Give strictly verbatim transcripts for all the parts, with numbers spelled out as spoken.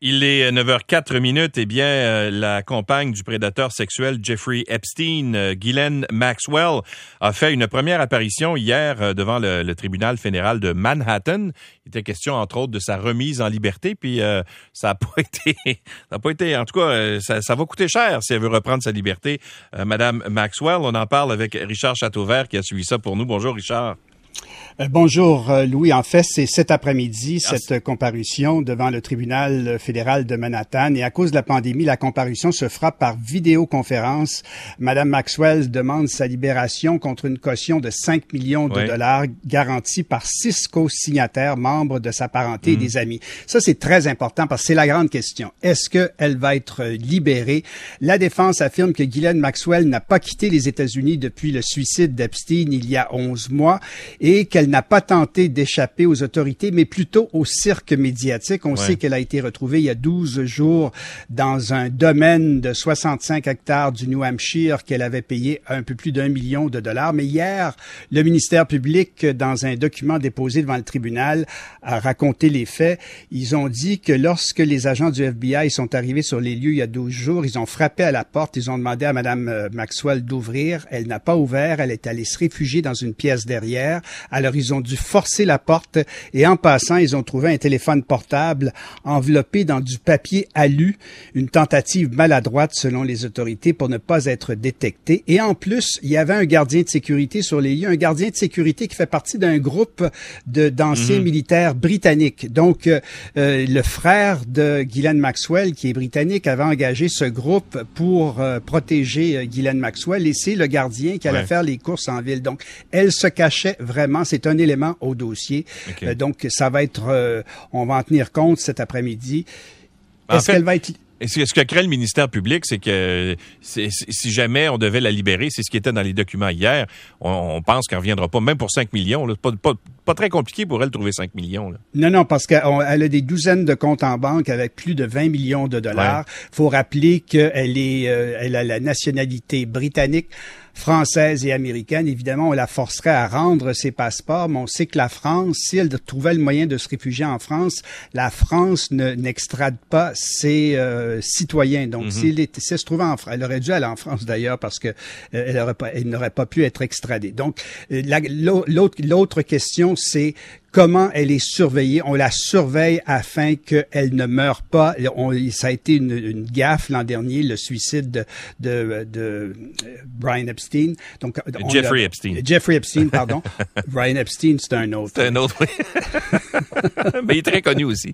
Il est neuf heures quatre minutes. Eh bien, euh, la compagne du prédateur sexuel Jeffrey Epstein, euh, Ghislaine Maxwell, a fait une première apparition hier euh, devant le, le tribunal fédéral de Manhattan. Il était question, entre autres, de sa remise en liberté. Puis, euh, ça n'a pas été, ça n'a pas été, en tout cas, euh, ça, ça va coûter cher si elle veut reprendre sa liberté. Euh, Madame Maxwell, on en parle avec Richard Chateauvert qui a suivi ça pour nous. Bonjour, Richard. Euh, bonjour Louis. En fait, c'est cet après-midi, ah, cette comparution devant le tribunal fédéral de Manhattan. Et à cause de la pandémie, la comparution se fera par vidéoconférence. Madame Maxwell demande sa libération contre une caution de cinq millions de oui. dollars garantie par six co-signataires, membres de sa parenté mmh. et des amis. Ça, c'est très important parce que c'est la grande question. Est-ce qu'elle va être libérée? La défense affirme que Ghislaine Maxwell n'a pas quitté les États-Unis depuis le suicide d'Epstein il y a onze mois et qu'elle n'a pas tenté d'échapper aux autorités, mais plutôt au cirque médiatique. On ouais. sait qu'elle a été retrouvée il y a douze jours dans un domaine de soixante-cinq hectares du New Hampshire qu'elle avait payé un peu plus d'un million de dollars. Mais hier, le ministère public, dans un document déposé devant le tribunal, a raconté les faits. Ils ont dit que lorsque les agents du F B I sont arrivés sur les lieux il y a douze jours, ils ont frappé à la porte, ils ont demandé à Mme Maxwell d'ouvrir. Elle n'a pas ouvert, elle est allée se réfugier dans une pièce derrière. Alors, ils ont dû forcer la porte et en passant, ils ont trouvé un téléphone portable enveloppé dans du papier alu, une tentative maladroite selon les autorités pour ne pas être détecté. Et en plus, il y avait un gardien de sécurité sur les lieux, un gardien de sécurité qui fait partie d'un groupe de, d'anciens mm-hmm. militaires britanniques. Donc, euh, le frère de Ghislaine Maxwell, qui est britannique, avait engagé ce groupe pour euh, protéger euh, Ghislaine Maxwell et c'est le gardien qui allait ouais. faire les courses en ville. Donc, elle se cachait vraiment. C'est un élément au dossier. Okay. Euh, donc, ça va être... Euh, on va en tenir compte cet après-midi. En Est-ce fait, qu'elle va être... Ce que crée le ministère public, c'est que c'est, si jamais on devait la libérer, c'est ce qui était dans les documents hier, on, on pense qu'elle ne reviendra pas, même pour cinq millions. Là, pas, pas, pas très compliqué pour elle de trouver cinq millions. Là. Non, non, parce qu'elle a des douzaines de comptes en banque avec plus de vingt millions de dollars. Il ouais. faut rappeler qu'elle est, euh, elle a la nationalité britannique, française et américaine. Évidemment, on la forcerait à rendre ses passeports, mais on sait que la France, si elle trouvait le moyen de se réfugier en France, la France ne, n'extrade pas ses euh, citoyens. Donc, mm-hmm. si, elle était, si elle se trouvait en France, elle aurait dû aller en France d'ailleurs parce que euh, elle, aurait pas, elle n'aurait pas pu être extradée. Donc, la, l'autre, l'autre question, c'est comment elle est surveillée. On la surveille afin qu'elle ne meure pas. On, ça a été une, une gaffe l'an dernier, le suicide de, de, de Brian Epstein. Donc, on Jeffrey Epstein. Jeffrey Epstein, pardon. Brian Epstein, c'est un autre. C'est un autre, oui. Mais il est très connu aussi.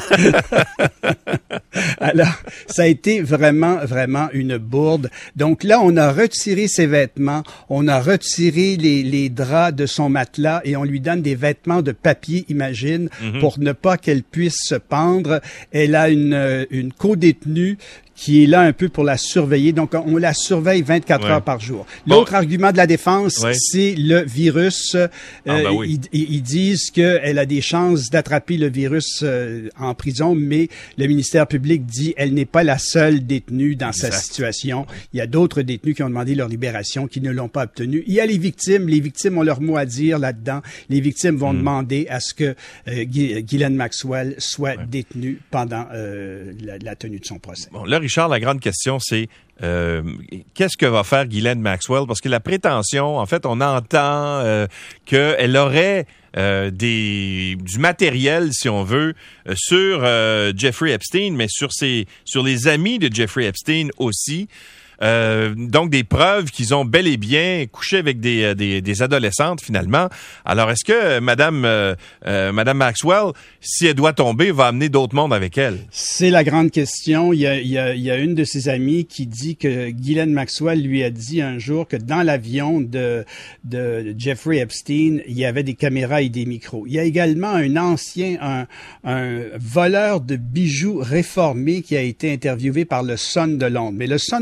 Alors, ça a été vraiment, vraiment une bourde. Donc là, on a retiré ses vêtements, on a retiré les, les draps de son matelas et on lui donne des vêtements de papier, imagine, mm-hmm. pour ne pas qu'elle puisse se pendre. Elle a une, une co-détenue qui est là un peu pour la surveiller. Donc, on la surveille vingt-quatre ouais. heures par jour. L'autre bon. argument de la défense, ouais. c'est le virus. Euh, ah, ben oui. ils, ils disent qu'elle a des chances d'attraper le virus euh, en prison, mais le ministère public dit qu'elle n'est pas la seule détenue dans exact. sa situation. Il y a d'autres détenus qui ont demandé leur libération, qui ne l'ont pas obtenue. Il y a les victimes. Les victimes ont leur mot à dire là-dedans. Les victimes vont mm. demander à ce que euh, Ghislaine Maxwell soit ouais. détenue pendant euh, la, la tenue de son procès. Bon, là, Richard, la grande question, c'est euh, qu'est-ce que va faire Ghislaine Maxwell? Parce que la prétention, en fait, on entend euh, qu'elle aurait euh, des du matériel, si on veut, euh, sur euh, Jeffrey Epstein, mais sur ses sur les amis de Jeffrey Epstein aussi. Euh, donc des preuves qu'ils ont bel et bien couché avec des, des, des adolescentes finalement. Alors est-ce que Madame euh, euh, Madame Maxwell, si elle doit tomber, va amener d'autres mondes avec elle? C'est la grande question. Il y a, il y a, il y a une de ses amies qui dit que Ghislaine Maxwell lui a dit un jour que dans l'avion de, de Jeffrey Epstein, il y avait des caméras et des micros. Il y a également un ancien, un, un voleur de bijoux réformé qui a été interviewé par le Sun de Londres. Mais le Sun de Londres,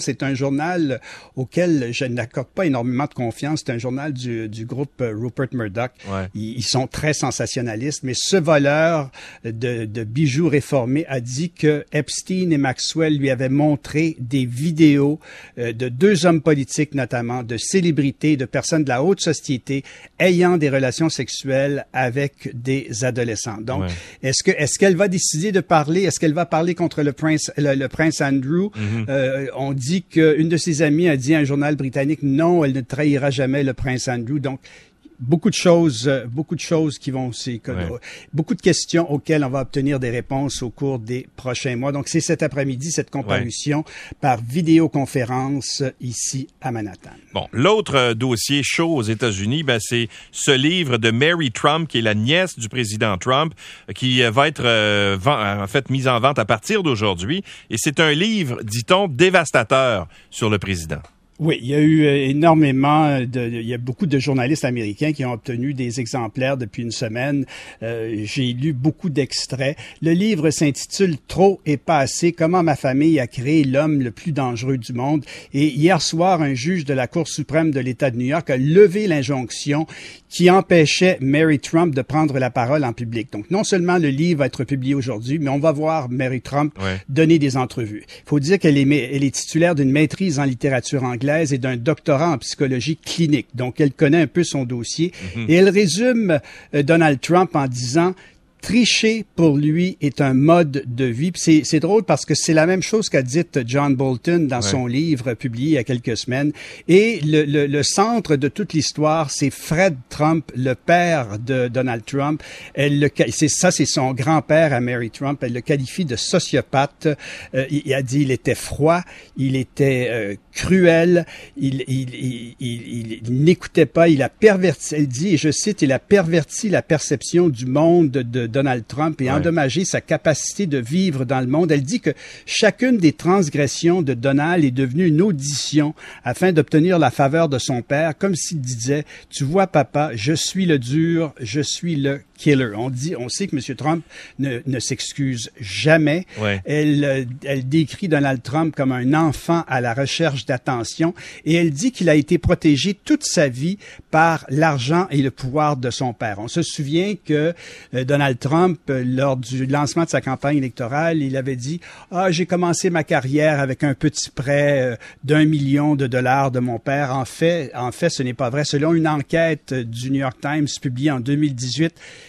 C'est un journal auquel je n'accorde pas énormément de confiance. C'est un journal du, du groupe Rupert Murdoch. Ouais. Ils, ils sont très sensationnalistes, mais ce voleur de, de bijoux réformés a dit que Epstein et Maxwell lui avaient montré des vidéos euh, de deux hommes politiques, notamment, de célébrités, de personnes de la haute société ayant des relations sexuelles avec des adolescents. Donc, ouais. est-ce que est-ce qu'elle va décider de parler? Est-ce qu'elle va parler contre le prince le, le prince Andrew? Mm-hmm. euh, on dit qu'une de ses amies a dit à un journal britannique non, elle ne trahira jamais le prince Andrew. Donc, beaucoup de choses, beaucoup de choses qui vont, c'est, ouais. beaucoup de questions auxquelles on va obtenir des réponses au cours des prochains mois. Donc, c'est cet après-midi, cette comparution ouais. par vidéoconférence ici à Manhattan. Bon, l'autre euh, dossier chaud aux États-Unis, ben, c'est ce livre de Mary Trump, qui est la nièce du président Trump, qui euh, va être, euh, vend, en fait, mis en vente à partir d'aujourd'hui. Et c'est un livre, dit-on, dévastateur sur le président. Oui, il y a eu énormément de, il y a beaucoup de journalistes américains qui ont obtenu des exemplaires depuis une semaine. Euh, j'ai lu beaucoup d'extraits. Le livre s'intitule « Trop et pas assez. Comment ma famille a créé l'homme le plus dangereux du monde ». Et hier soir, un juge de la Cour suprême de l'État de New York a levé l'injonction qui empêchait Mary Trump de prendre la parole en public. Donc, non seulement le livre va être publié aujourd'hui, mais on va voir Mary Trump ouais. donner des entrevues. Il faut dire qu'elle est, elle est titulaire d'une maîtrise en littérature anglaise et d'un doctorat en psychologie clinique. Donc, elle connaît un peu son dossier. Mm-hmm. Et elle résume euh, Donald Trump en disant « Tricher, pour lui, est un mode de vie. » C'est, c'est drôle parce que c'est la même chose qu'a dit John Bolton dans ouais. son livre publié il y a quelques semaines. Et le, le, le centre de toute l'histoire, c'est Fred Trump, le père de Donald Trump. Elle le, c'est, ça, c'est son grand-père à Mary Trump. Elle le qualifie de sociopathe. Euh, il, il a dit il était froid, il était euh, cruel, il, il, il, il, il n'écoutait pas, il a perverti, elle dit, et je cite, il a perverti la perception du monde de Donald Trump et ouais. endommagé sa capacité de vivre dans le monde. Elle dit que chacune des transgressions de Donald est devenue une audition afin d'obtenir la faveur de son père, comme s'il disait, tu vois papa, je suis le dur, je suis le killer. On dit, on sait que M. Trump ne, ne s'excuse jamais. Ouais. Elle, elle décrit Donald Trump comme un enfant à la recherche d'attention et elle dit qu'il a été protégé toute sa vie par l'argent et le pouvoir de son père. On se souvient que euh, Donald Trump, euh, lors du lancement de sa campagne électorale, il avait dit « Ah, j'ai commencé ma carrière avec un petit prêt euh, d'un million de dollars de mon père. » En fait, en fait, ce n'est pas vrai. Selon une enquête du New York Times publiée en deux mille dix-huit,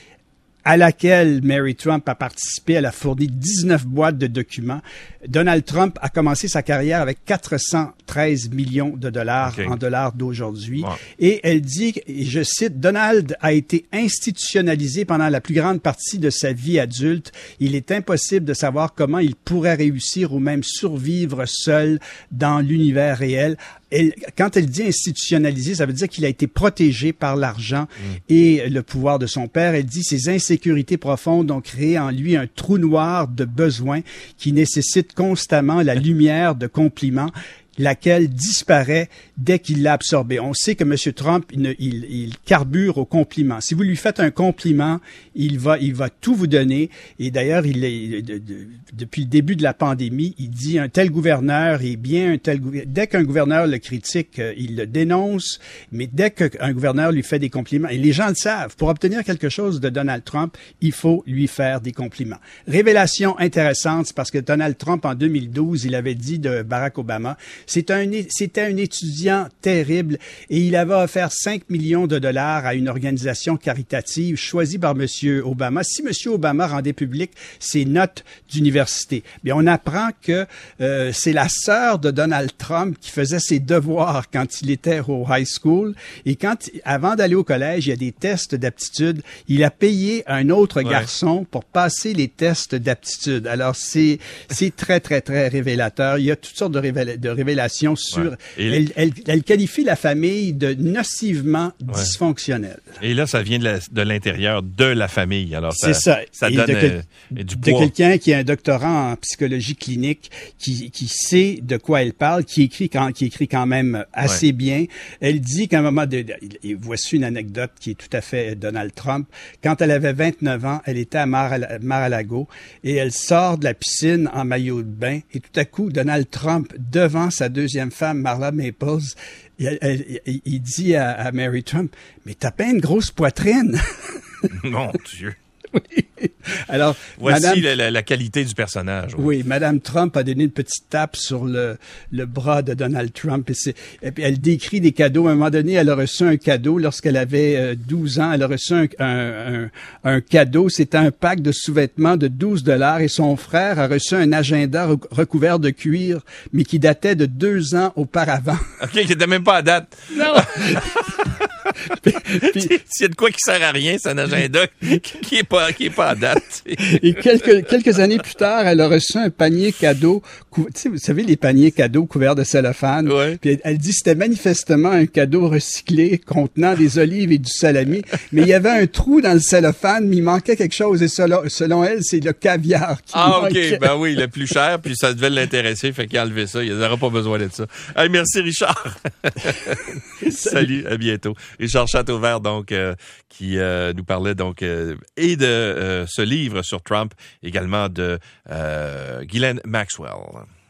à laquelle Mary Trump a participé. Elle a fourni dix-neuf boîtes de documents. Donald Trump a commencé sa carrière avec quatre cent treize millions de dollars okay. en dollars d'aujourd'hui. Wow. Et elle dit, et je cite, Donald a été institutionnalisé pendant la plus grande partie de sa vie adulte. Il est impossible de savoir comment il pourrait réussir ou même survivre seul dans l'univers réel. Elle, quand elle dit institutionnalisé, ça veut dire qu'il a été protégé par l'argent mmh. et le pouvoir de son père. Elle dit ses insécurités profondes ont créé en lui un trou noir de besoins qui nécessite constamment la lumière de compliments, laquelle disparaît dès qu'il l'a absorbé. On sait que M. Trump, il, il, il carbure au compliment. Si vous lui faites un compliment, il va, il va tout vous donner. Et d'ailleurs, il est, de, de, depuis le début de la pandémie, il dit un tel gouverneur est bien, un tel gouverneur. Dès qu'un gouverneur le critique, il le dénonce. Mais dès qu'un gouverneur lui fait des compliments, et les gens le savent, pour obtenir quelque chose de Donald Trump, il faut lui faire des compliments. Révélation intéressante, parce que Donald Trump, en deux mille douze, il avait dit de Barack Obama, C'est un, c'était un étudiant terrible et il avait offert cinq millions de dollars à une organisation caritative choisie par M. Obama. Si M. Obama rendait public ses notes d'université, bien, on apprend que euh, c'est la sœur de Donald Trump qui faisait ses devoirs quand il était au high school. Et quand, avant d'aller au collège, il y a des tests d'aptitude. Il a payé un autre ouais. garçon pour passer les tests d'aptitude. Alors, c'est, c'est très, très, très révélateur. Il y a toutes sortes de, révéla- de révélations sur... Ouais. Elle, elle, elle qualifie la famille de nocivement ouais. dysfonctionnelle. Et là, ça vient de, la, de l'intérieur de la famille. Alors, ça, c'est ça. Ça et donne de, quel, euh, du de poids. quelqu'un qui a un doctorat en psychologie clinique, qui, qui sait de quoi elle parle, qui écrit quand, qui écrit quand même assez ouais. bien. Elle dit qu'à un moment de... Et voici une anecdote qui est tout à fait Donald Trump. Quand elle avait vingt-neuf ans, elle était à Mar-a-Lago et elle sort de la piscine en maillot de bain et tout à coup, Donald Trump, devant sa sa deuxième femme, Marla Maples, il, il, il, il dit à, à Mary Trump, mais t'as pas une grosse poitrine. Mon Dieu. Oui. Alors, voici Madame, la, la, la qualité du personnage. Oui. oui, Madame Trump a donné une petite tape sur le, le bras de Donald Trump. Et, c'est, et puis elle décrit des cadeaux. À un moment donné, elle a reçu un cadeau lorsqu'elle avait euh, douze ans. Elle a reçu un, un, un, un cadeau. C'était un pack de sous-vêtements de douze dollars. Et son frère a reçu un agenda recouvert de cuir, mais qui datait de deux ans auparavant. OK, qui n'était même pas à date. Non! Puis, puis, s'il y a de quoi qui sert à rien, c'est un agenda qui est pas qui est pas à date. Et quelques quelques années plus tard, elle a reçu un panier cadeau, cou- tu sais, vous savez les paniers cadeaux couverts de cellophane. Ouais. Puis elle, elle dit que c'était manifestement un cadeau recyclé contenant des olives et du salami, mais il y avait un trou dans le cellophane, mais il manquait quelque chose et selon, selon elle, c'est le caviar qui Ah manquait. OK, ben oui, le plus cher, puis ça devait l'intéresser, fait qu'il a enlevé ça, il n'aura pas besoin de ça. Hey, merci Richard. Salut. Salut, à bientôt. Richard Chateauvert, donc, euh, qui euh, nous parlait donc euh, et de euh, ce livre sur Trump, également de euh, Ghislaine Maxwell.